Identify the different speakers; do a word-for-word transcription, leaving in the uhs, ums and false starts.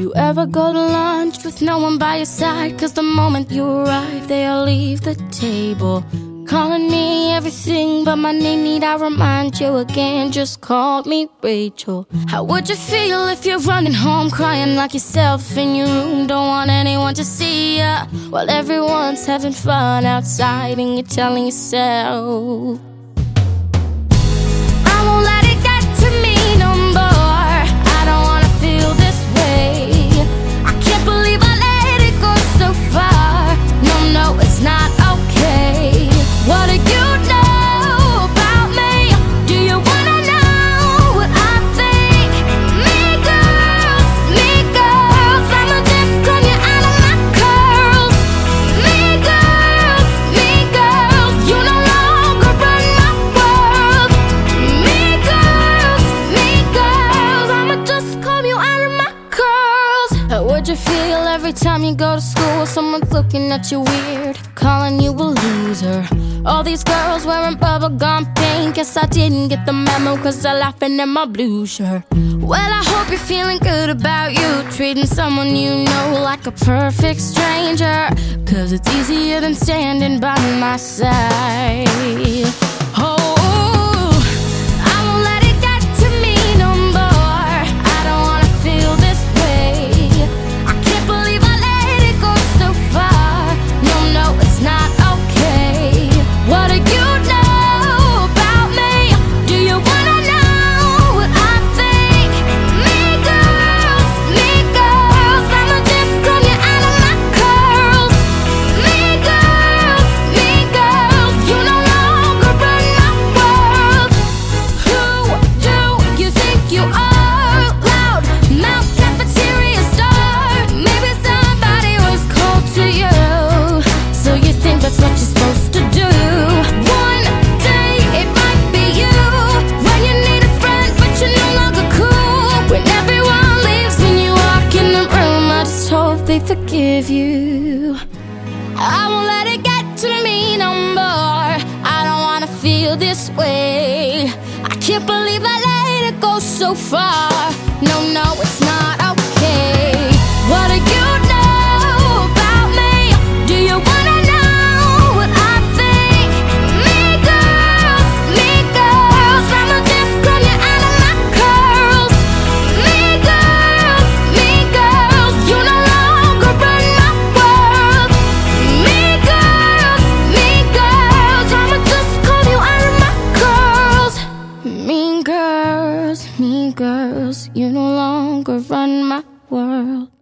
Speaker 1: you ever go to lunch with no one by your side? Cause the moment you arrive, they all leave the table, calling me everything but my name. Need I remind you again? Just call me Rachel. How would you feel if you're running home crying like yourself in your room? Don't want anyone to see ya while everyone's having fun outside and you're telling yourself, I won't let it get to me no more. I don't wanna feel this way. I can't believe I let it go so far. No, no, it's not okay. What do you know about me? Do you wanna know what I think? Me girls, me girls, I'ma just comb you out of my curls. Me girls, me girls, you no longer run my world. Me girls, me girls, I'ma just comb you out of my curls. How would you feel every time you go to school? Someone's looking at you weird, calling you a loser. All these girls wearing bubblegum pink. Guess I didn't get the memo cause they're laughing at my blue shirt. Well, I hope you're feeling good about you, treating someone you know like a perfect stranger. Cause it's easier than standing by my side. Oh, I won't let it get to me no more. I don't wanna feel this way. I can't believe I let it go so far. No, no, it's not okay. What do you know about me? Do you wanna know what I think? Me girls, me girls, I'ma just comb you out of my curls. Me girls, me girls, you no longer run my world. Who do you think you are? Loud mouth cafeteria star. Maybe somebody was cold to you, so you think that's what you're supposed to do. One day it might be you, when you need a friend but you're no longer cool. When everyone leaves, when you walk in the room, I just hope they forgive you. I won't let it get to me no more. I don't wanna feel this way. I can't believe I let it go so far. No, no, it's not okay. What do you know about me? Do you wanna know what I think? Me girls, me girls, I'ma just comb you out of my curls. Me girls, me girls, you no longer run my world. Me girls, me girls, I'ma just comb you out of my curls. Mean girls, mean girls, you no longer run my world.